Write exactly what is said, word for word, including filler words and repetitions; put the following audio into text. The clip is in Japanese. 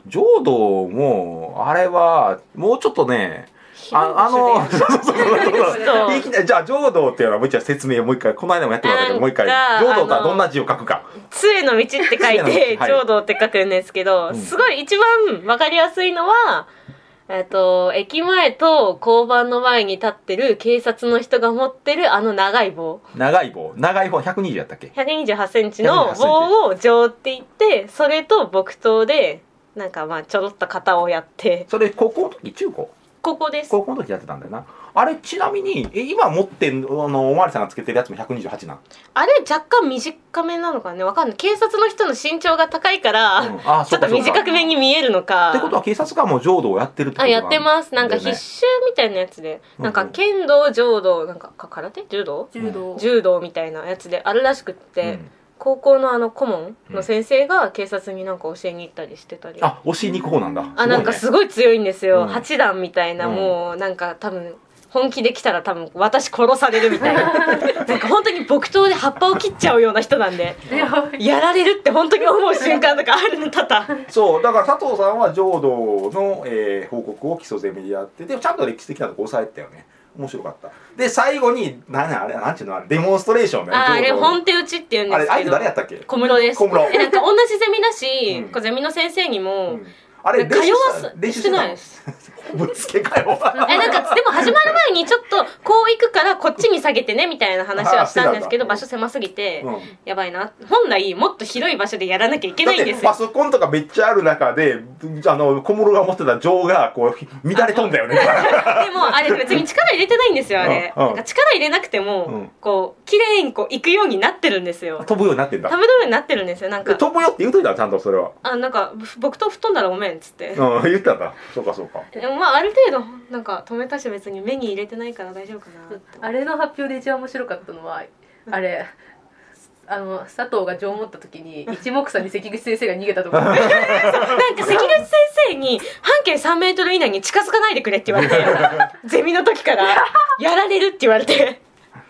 浄土もあれはもうちょっとねあ, あのそうそうそうそういきなりじゃあ浄土っていうのはもう一回説明をもう一回この間もやってもらったけどもう一回浄土とはどんな字を書くか杖の道って書いて浄土って書くんですけど、はい、すごい一番分かりやすいのはえっと駅前と交番の前に立ってる警察の人が持ってるあの長い棒長い棒長い棒ひゃくにじゅうやったっけひゃくにじゅうはちセンチの棒を浄って言ってそれと木刀でなんかまあちょろっと型をやってそれ高校の時中高ここです高校の時やってたんだよなあれちなみにえ今持ってんあのおまわりさんがつけてるやつもひゃくにじゅうはちなんあれ若干短めなのかねわかんない警察の人の身長が高いから、うん、あちょっと短くめに見えるのかってことは警察官も浄土をやってるってことあやってますなんか必修みたいなやつで、うん、なんか剣道浄土なんか空手柔道柔道柔道みたいなやつであるらしくって、うん高校のあの顧問の先生が警察になんか教えに行ったりしてたり、 うん、あ教えに行く方なんだ、 あなんかすごい強いんですよ、うん、はち段みたいな、うん、もうなんか多分本気で来たら多分私殺されるみたいななんか本当に木刀で葉っぱを切っちゃうような人なんでやられるって本当に思う瞬間とかあるの多々 そうだから佐藤さんは浄土の、えー、報告を基礎攻めでやってでもちゃんと歴史的なとこ抑えてたよね面白かったで最後に何あれなんちゅうのあれデモンストレーションねああれ本手打ちって言うんですけどあれ相手誰やったっけ小室です小室えなんか同じゼミだし、うん、ゼミの先生にも、うんあれ通わす練習してないですぶつけかよえなんかでも始まる前にちょっとこう行くからこっちに下げてねみたいな話はしたんですけど場所狭すぎて、うん、やばいな本来もっと広い場所でやらなきゃいけないんですよパソコンとかめっちゃある中であの小室が持ってた錠がこう乱れ飛んだよねでもあれ別に力入れてないんですよあれ、うんうん、なんか力入れなくても、うん、こう綺麗にこう行くようになってるんですよ飛ぶようになってんだ飛ぶようになってるんですよなんか飛ぶよって言うといたらちゃんとそれはあなんか僕と吹っ飛んだらごめんっつって、 うん、言ったんだそうかそうかでもまあある程度なんか止めたし別に目に入れてないから大丈夫かなってあれの発表で一番面白かったのはあれあの佐藤が錠を持った時に一目散に関口先生が逃げたところなんか関口先生に半径さんメートル以内に近づかないでくれって言われてゼミの時からやられるって言われて